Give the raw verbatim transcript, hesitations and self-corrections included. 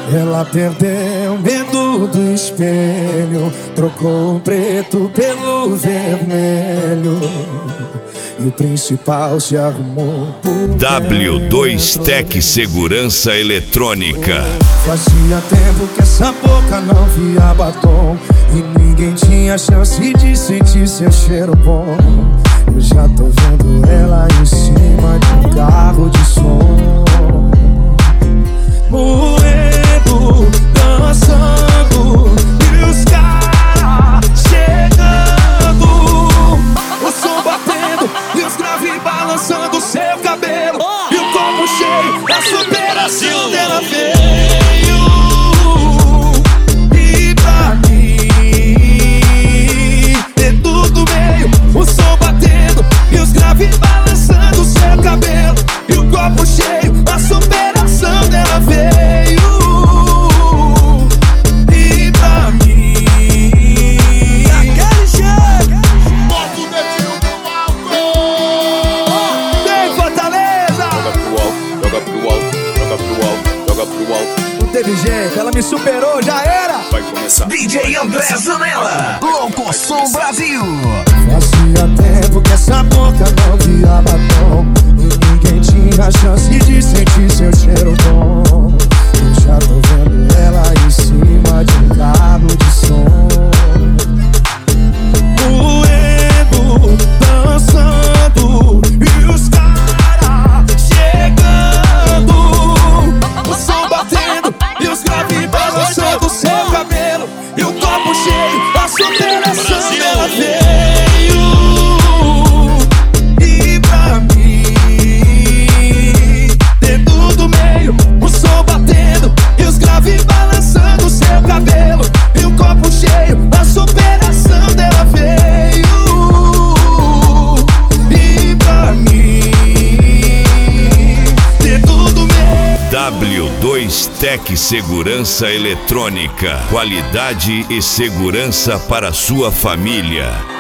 Ela perdeu medo do espelho, trocou o preto pelo vermelho, e o principal se arrumou por W dois Tech Segurança Eletrônica. Fazia tempo que essa boca não via batom, e ninguém tinha chance de sentir seu cheiro bom. Eu já tô vendo ela em cima de um carro de som, moendo, dançando, e os caras chegando, o som batendo e os graves balançando seu cabelo, oh, e o copo cheio da superação dela veio. E pra mim é tudo meio, o som batendo e os graves balançando seu cabelo, e o copo cheio da superação dela veio. E pra mim aquele jeito, bota o dedinho no alto. Vem Fortaleza! Joga pro alto, joga pro alto, joga pro alto, joga pro alto. Não teve jeito, ela me superou, já era. Vai começar. D J André Zanella, Louco Som Brasil. Fazia tempo que essa boca não via batom, e ninguém tinha chance de sentir seu cheiro bom. Eu já tô vendo ela em cima de um carro de som, moendo, dançando, e os caras chegando, o som batendo e os graves balançando seu cabelo, e o copo cheio da superação dela veio. E pra mim tem tudo meio, o som batendo e os graves balançando seu cabelo, e o copo cheio da superação dela veio. E pra mim tem tudo meio. W dois Tech Segurança Eletrônica. Qualidade e segurança para sua família.